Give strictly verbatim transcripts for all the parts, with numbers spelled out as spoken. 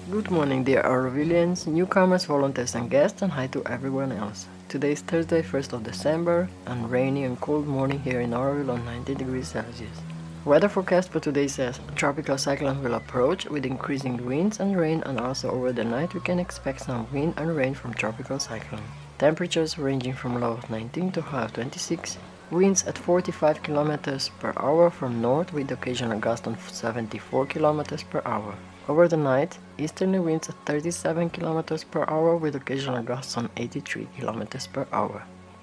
Good morning, dear Aurovilians, newcomers, volunteers, and guests, and hi to everyone else. Today is Thursday, first of December, and rainy and cold morning here in Auroville on nineteen degrees Celsius. Weather forecast for today says a tropical cyclone will approach with increasing winds and rain, and also over the night we can expect some wind and rain from tropical cyclone. Temperatures ranging from low of nineteen to high of twenty-six. Winds at forty-five kilometers per hour from north with occasional gusts on seventy-four kilometers per hour. Over the night, easterly winds at thirty-seven kilometers per hour with occasional gusts on eighty-three kilometers per hour.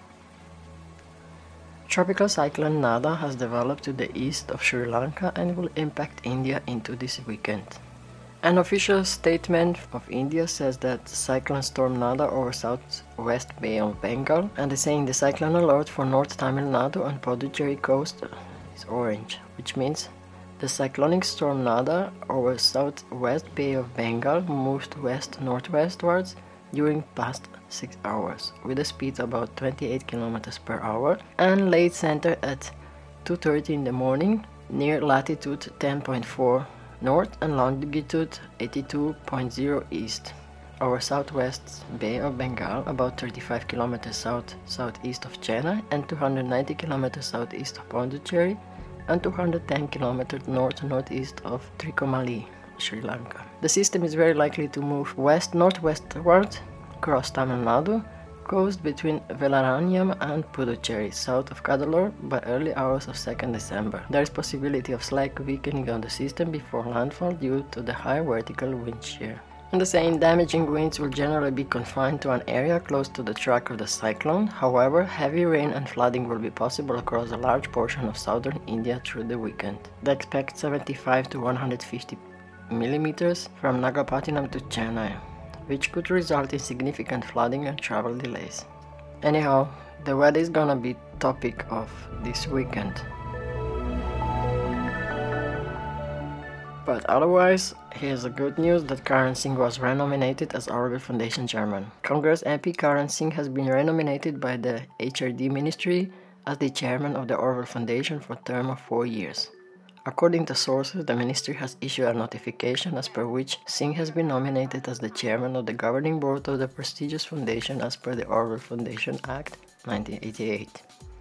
Tropical cyclone Nada has developed to the east of Sri Lanka and will impact India into this weekend. An official statement of India says that cyclone storm Nada over southwest Bay of Bengal, and is saying the cyclone alert for North Tamil Nadu and Puducherry coast is orange, which means the cyclonic storm Nada over southwest Bay of Bengal moved west-northwestwards during past six hours with a speed about twenty-eight kilometers per hour and laid center at two thirty in the morning near latitude ten point four north and longitude eighty-two point zero east over southwest Bay of Bengal, about thirty-five kilometers south-southeast of Chennai and two hundred ninety kilometers southeast of Pondicherry and two hundred ten kilometers north-northeast of Trincomalee, Sri Lanka. The system is very likely to move west-northwestward across Tamil Nadu coast between Velaranyam and Puducherry, south of Cuddalore, by early hours of second December. There is possibility of slight weakening of the system before landfall due to the high vertical wind shear. And the same damaging winds will generally be confined to an area close to the track of the cyclone. However, heavy rain and flooding will be possible across a large portion of southern India through the weekend. They expect seventy-five to one hundred fifty millimeters from Nagapattinam to Chennai, which could result in significant flooding and travel delays. Anyhow, the weather is gonna be topic of this weekend. But otherwise, here's the good news that Karan Singh was renominated as Auroville Foundation Chairman. Congress M P Karan Singh has been renominated by the H R D Ministry as the Chairman of the Auroville Foundation for a term of four years. According to sources, the Ministry has issued a notification as per which Singh has been nominated as the Chairman of the Governing Board of the prestigious foundation as per the Auroville Foundation Act nineteen eighty-eight.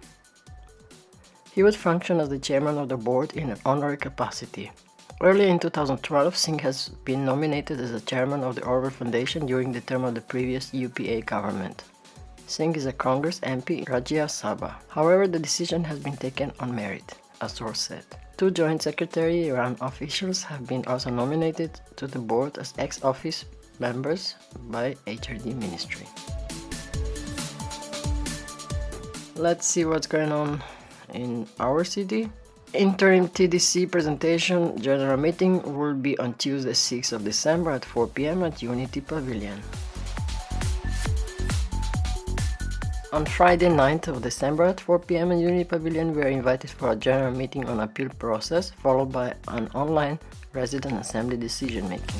He would function as the Chairman of the Board in an honorary capacity. Early in two thousand twelve, Singh has been nominated as the chairman of the Auroville Foundation during the term of the previous U P A government. Singh is a Congress M P Rajya Sabha. However, the decision has been taken on merit, a source said. Two Joint Secretary-run officials have been also nominated to the board as ex-office members by H R D Ministry. Let's see what's going on in our city. Interim T D C presentation general meeting will be on Tuesday sixth of December at four p m at Unity Pavilion. On Friday ninth of December at four p m at Unity Pavilion we are invited for a general meeting on appeal process followed by an online resident assembly decision making.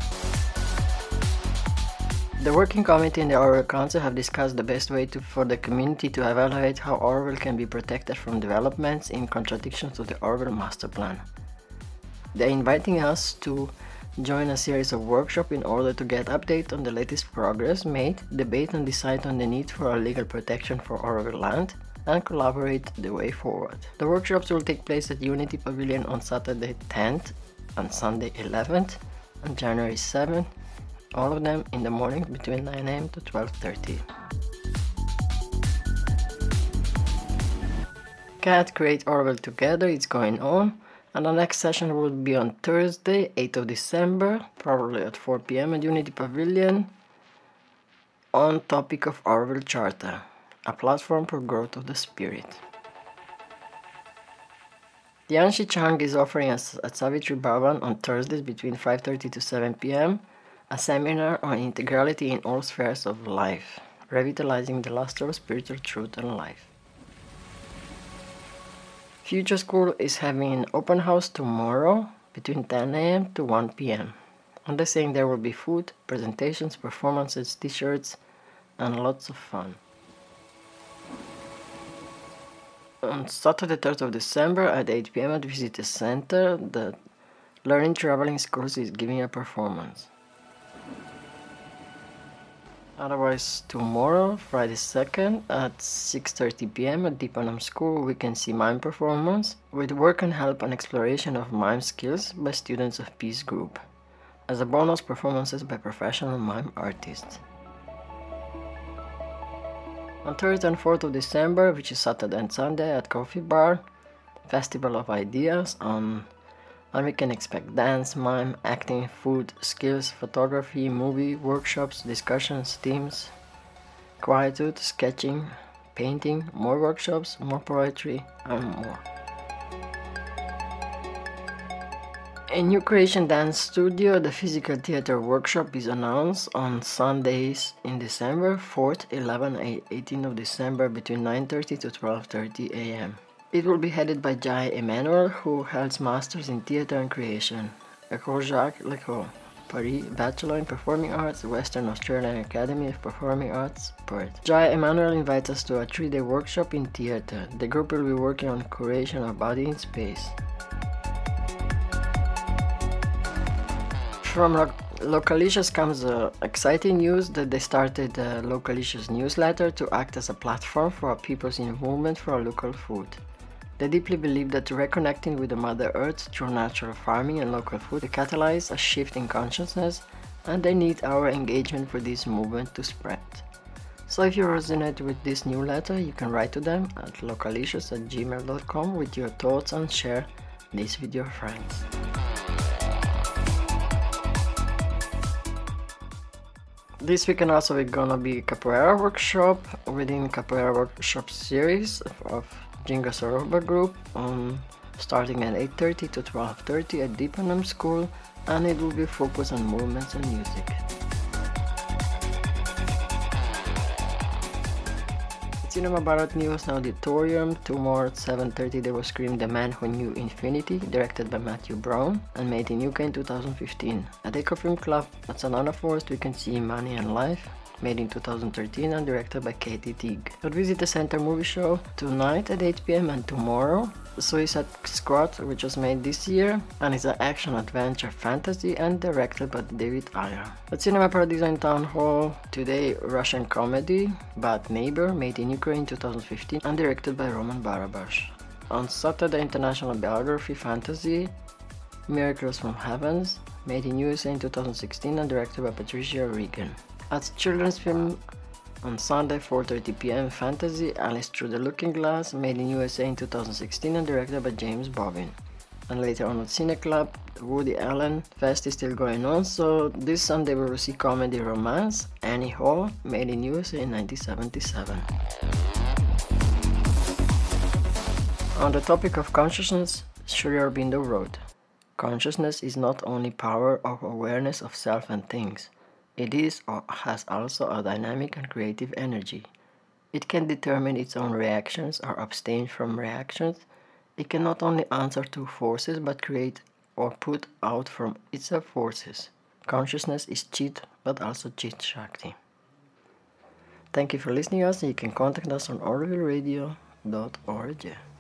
The Working Committee and the Auroville Council have discussed the best way to, for the community to evaluate how Auroville can be protected from developments in contradiction to the Auroville Master Plan. They are inviting us to join a series of workshops in order to get update on the latest progress made, debate and decide on the need for a legal protection for Auroville land, and collaborate the way forward. The workshops will take place at Unity Pavilion on Saturday tenth and Sunday eleventh and January seventh. All of them in the morning between nine a m to twelve thirty. C A T Create Auroville Together is going on, and the next session will be on Thursday, eighth of December, probably at four p m at Unity Pavilion, on topic of Auroville Charter, a platform for growth of the spirit. The Anshi Chang is offering us at Savitri Bhavan on Thursdays between five thirty to seven p m a seminar on integrality in all spheres of life, revitalizing the luster of spiritual truth and life. Future School is having an open house tomorrow between ten a m to one p m On the same there will be food, presentations, performances, t-shirts, and lots of fun. On Saturday, third of December at eight p m at Visitor Center, the Learning Traveling Schools is giving a performance. Otherwise, tomorrow, Friday second, at six thirty p m at Deepanam School, we can see mime performance with work and help and exploration of mime skills by students of Peace Group. As a bonus, performances by professional mime artists. On third and fourth of December, which is Saturday and Sunday, at Coffee Bar, Festival of Ideas on and we can expect dance, mime, acting, food, skills, photography, movie, workshops, discussions, themes, quietude, sketching, painting, more workshops, more poetry, and more. In New Creation Dance Studio, the physical theater workshop is announced on Sundays in December, fourth, eleventh, and eighteenth of December between nine thirty to twelve thirty a m It will be headed by Jai Emmanuel, who holds Masters in Theatre and Creation, École Jacques Lecoq, Paris, Bachelor in Performing Arts, Western Australian Academy of Performing Arts, Perth. Jai Emmanuel invites us to a three-day workshop in theatre. The group will be working on creation of body in space. From Localicious comes uh, exciting news that they started the Localicious newsletter to act as a platform for people's involvement for local food. They deeply believe that reconnecting with the Mother Earth through natural farming and local food will catalyze a shift in consciousness, and they need our engagement for this movement to spread. So if you resonate with this newsletter, you can write to them at localicious at gmail dot com with your thoughts and share this with your friends. This weekend also we're gonna be capoeira workshop within capoeira workshop series of, of Jinga Soroba group, um, starting at eight thirty to twelve thirty at Deepanam School, and it will be focused on movements and music. Cinema Bharat News Auditorium, tomorrow at seven thirty they will screen The Man Who Knew Infinity, directed by Matthew Brown and made in U K in two thousand fifteen. At Eco Film Club at Sanana Forest we can see Money and Life, made in two thousand thirteen and directed by Katie Teague. At Visit the Center Movie Show tonight at eight p m and tomorrow Suicide Squad, which was made this year and is an action adventure fantasy and directed by David Ayer. At Cinema Paradiso in Town Hall today, Russian comedy Bad Neighbor, made in Ukraine in two thousand fifteen and directed by Roman Barabash. On Saturday, international biography fantasy Miracles from Heavens, made in U S A in two thousand sixteen and directed by Patricia Regan. At Children's Film on Sunday, four thirty p m fantasy Alice Through the Looking Glass, made in U S A in two thousand sixteen and directed by James Bobbin. And later on at Cine Club, Woody Allen Fest is still going on, so this Sunday we will see comedy romance Annie Hall, made in U S A in nineteen seventy-seven. On the topic of consciousness, Sri Aurobindo wrote, "Consciousness is not only power of awareness of self and things. It is or has also a dynamic and creative energy. It can determine its own reactions or abstain from reactions. It can not only answer to forces but create or put out from itself forces. Consciousness is Chit but also Chit Shakti." Thank you for listening to us, and you can contact us on auroville radio dot org.